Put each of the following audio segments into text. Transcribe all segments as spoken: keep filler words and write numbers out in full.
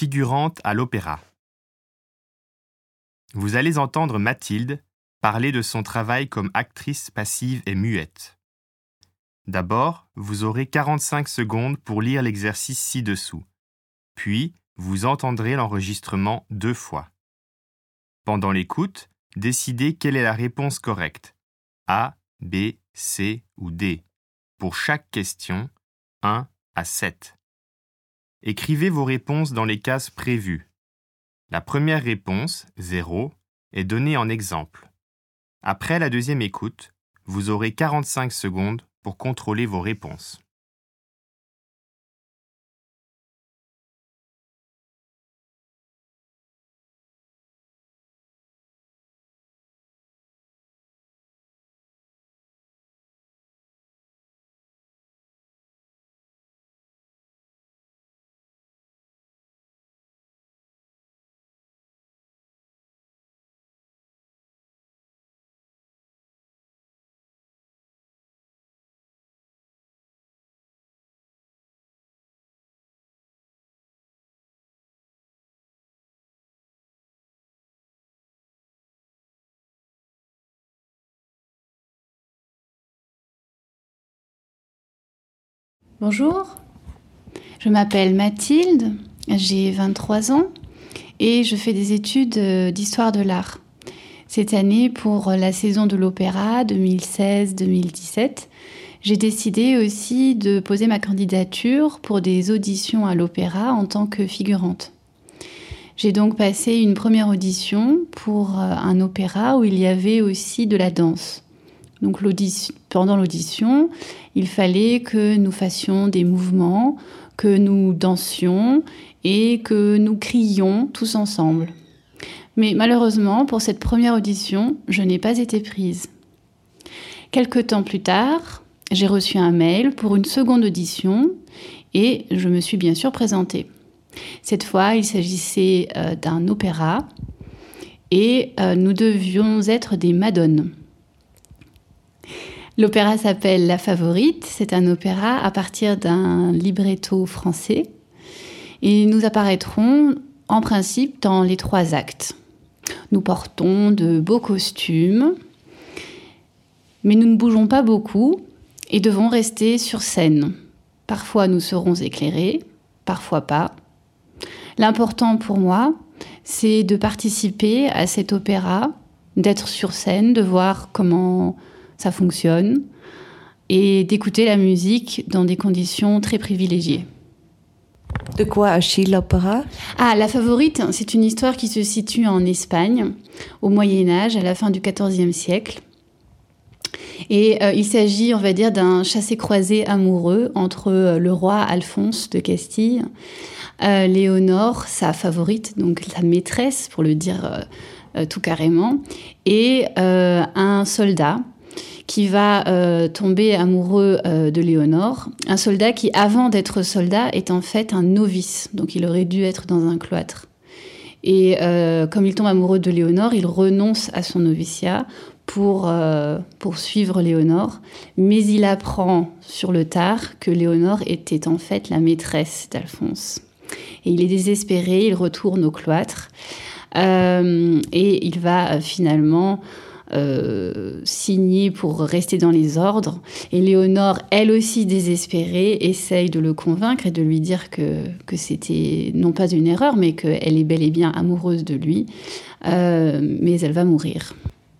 Figurante à l'opéra. Vous allez entendre Mathilde parler de son travail comme actrice passive et muette. D'abord, vous aurez quarante-cinq secondes pour lire l'exercice ci-dessous. Puis, vous entendrez l'enregistrement deux fois. Pendant l'écoute, décidez quelle est la réponse correcte. A, B, C ou D. Pour chaque question, un à sept. Écrivez vos réponses dans les cases prévues. La première réponse, zéro, est donnée en exemple. Après la deuxième écoute, vous aurez quarante-cinq secondes pour contrôler vos réponses. Bonjour, je m'appelle Mathilde, j'ai vingt-trois ans et je fais des études d'histoire de l'art. Cette année, pour la saison de l'opéra deux mille seize deux mille dix-sept, j'ai décidé aussi de poser ma candidature pour des auditions à l'opéra en tant que figurante. J'ai donc passé une première audition pour un opéra où il y avait aussi de la danse. Donc l'audition, pendant l'audition, il fallait que nous fassions des mouvements, que nous dansions et que nous crions tous ensemble. Mais malheureusement, pour cette première audition, je n'ai pas été prise. Quelque temps plus tard, j'ai reçu un mail pour une seconde audition et je me suis bien sûr présentée. Cette fois, il s'agissait euh, d'un opéra et euh, nous devions être des madones. L'opéra s'appelle La Favorite, c'est un opéra à partir d'un libretto français et nous apparaîtrons en principe dans les trois actes. Nous portons de beaux costumes, mais nous ne bougeons pas beaucoup et devons rester sur scène. Parfois nous serons éclairés, parfois pas. L'important pour moi, c'est de participer à cet opéra, d'être sur scène, de voir comment ça fonctionne, et d'écouter la musique dans des conditions très privilégiées. De quoi agit l'opéra ? Ah, La Favorite, c'est une histoire qui se situe en Espagne, au Moyen-Âge, à la fin du quatorzième siècle. Et euh, il s'agit, on va dire, d'un chassé-croisé amoureux entre euh, le roi Alphonse de Castille, euh, Léonore, sa favorite, donc sa maîtresse, pour le dire euh, euh, tout carrément, et euh, un soldat qui va euh, tomber amoureux euh, de Léonore. Un soldat qui, avant d'être soldat, est en fait un novice. Donc il aurait dû être dans un cloître. Et euh, comme il tombe amoureux de Léonore, il renonce à son noviciat pour, euh, pour suivre Léonore. Mais il apprend sur le tard que Léonore était en fait la maîtresse d'Alphonse. Et il est désespéré, il retourne au cloître. Euh, et il va euh, finalement... Euh, signé pour rester dans les ordres. Et Léonore, elle aussi désespérée, essaye de le convaincre et de lui dire que, que c'était non pas une erreur, mais qu'elle est bel et bien amoureuse de lui. Euh, mais elle va mourir.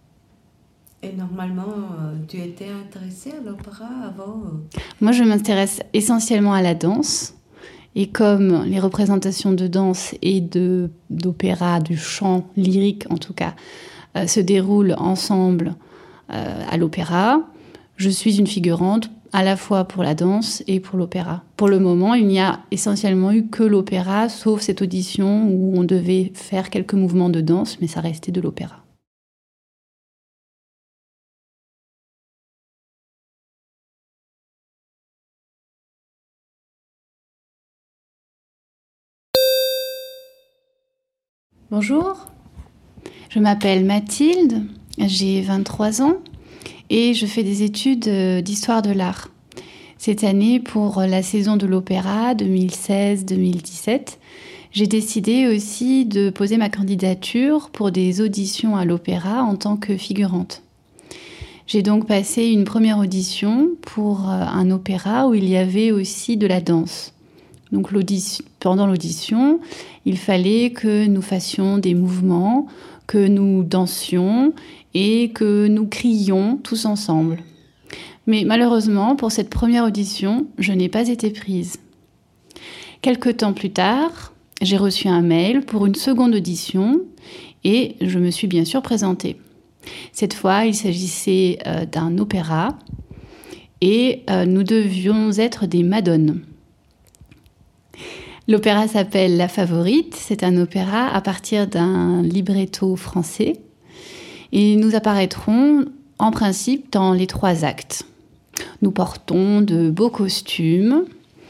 Et normalement, euh, tu étais intéressée à l'opéra avant ? Moi, je m'intéresse essentiellement à la danse. Et comme les représentations de danse et de, d'opéra, du chant lyrique en tout cas, Euh, se déroulent ensemble euh, à l'opéra. Je suis une figurante à la fois pour la danse et pour l'opéra. Pour le moment, il n'y a essentiellement eu que l'opéra, sauf cette audition où on devait faire quelques mouvements de danse, mais ça restait de l'opéra. Bonjour, je m'appelle Mathilde, j'ai vingt-trois ans et je fais des études d'histoire de l'art. Cette année, pour la saison de l'opéra deux mille seize deux mille dix-sept, j'ai décidé aussi de poser ma candidature pour des auditions à l'opéra en tant que figurante. J'ai donc passé une première audition pour un opéra où il y avait aussi de la danse. Donc l'audition, pendant l'audition, il fallait que nous fassions des mouvements, que nous dansions et que nous crions tous ensemble. Mais malheureusement, pour cette première audition, je n'ai pas été prise. Quelque temps plus tard, j'ai reçu un mail pour une seconde audition et je me suis bien sûr présentée. Cette fois, il s'agissait euh, d'un opéra et euh, nous devions être des madones. L'opéra s'appelle La Favorite. C'est un opéra à partir d'un libretto français et nous apparaîtrons en principe dans les trois actes. Nous portons de beaux costumes,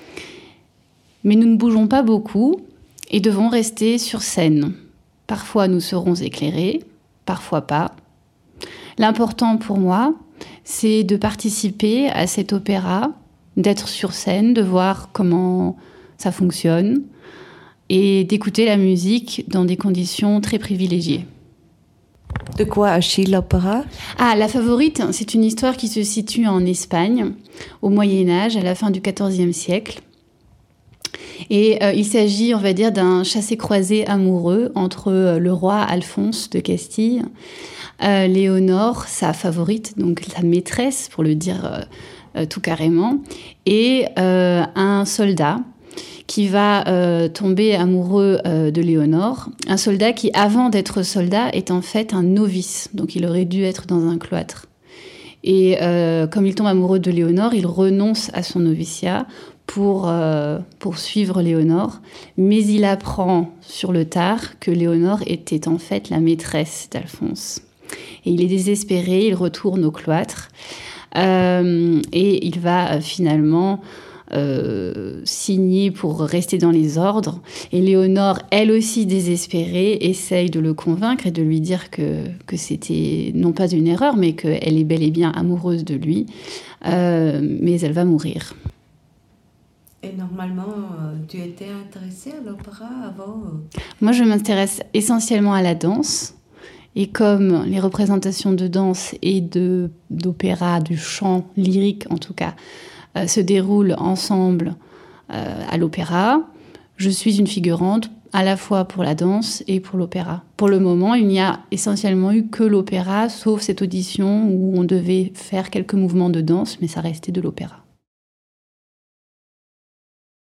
mais nous ne bougeons pas beaucoup et devons rester sur scène. Parfois nous serons éclairés, parfois pas. L'important pour moi, c'est de participer à cet opéra, d'être sur scène, de voir comment ça fonctionne et d'écouter la musique dans des conditions très privilégiées. De quoi agit l'opéra ? Ah, La Favorite, c'est une histoire qui se situe en Espagne, au Moyen-Âge, à la fin du quatorzième siècle. Et euh, il s'agit, on va dire, d'un chassé-croisé amoureux entre euh, le roi Alphonse de Castille, euh, Léonore, sa favorite, donc sa maîtresse, pour le dire euh, euh, tout carrément, et euh, un soldat qui va euh, tomber amoureux euh, de Léonore. Un soldat qui, avant d'être soldat, est en fait un novice. Donc il aurait dû être dans un cloître. Et euh, comme il tombe amoureux de Léonore, il renonce à son noviciat pour, euh, pour suivre Léonore. Mais il apprend sur le tard que Léonore était en fait la maîtresse d'Alphonse. Et il est désespéré, il retourne au cloître. Euh, et il va euh, finalement... Euh, signé pour rester dans les ordres. Et Léonore, elle aussi désespérée, essaye de le convaincre et de lui dire que, que c'était non pas une erreur, mais qu'elle est bel et bien amoureuse de lui. Euh, mais elle va mourir. Et normalement, euh, tu étais intéressée à l'opéra avant euh... Moi, je m'intéresse essentiellement à la danse. Et comme les représentations de danse et de, d'opéra, du chant lyrique en tout cas, Euh, se déroulent ensemble euh, à l'opéra. Je suis une figurante à la fois pour la danse et pour l'opéra. Pour le moment, il n'y a essentiellement eu que l'opéra, sauf cette audition où on devait faire quelques mouvements de danse, mais ça restait de l'opéra.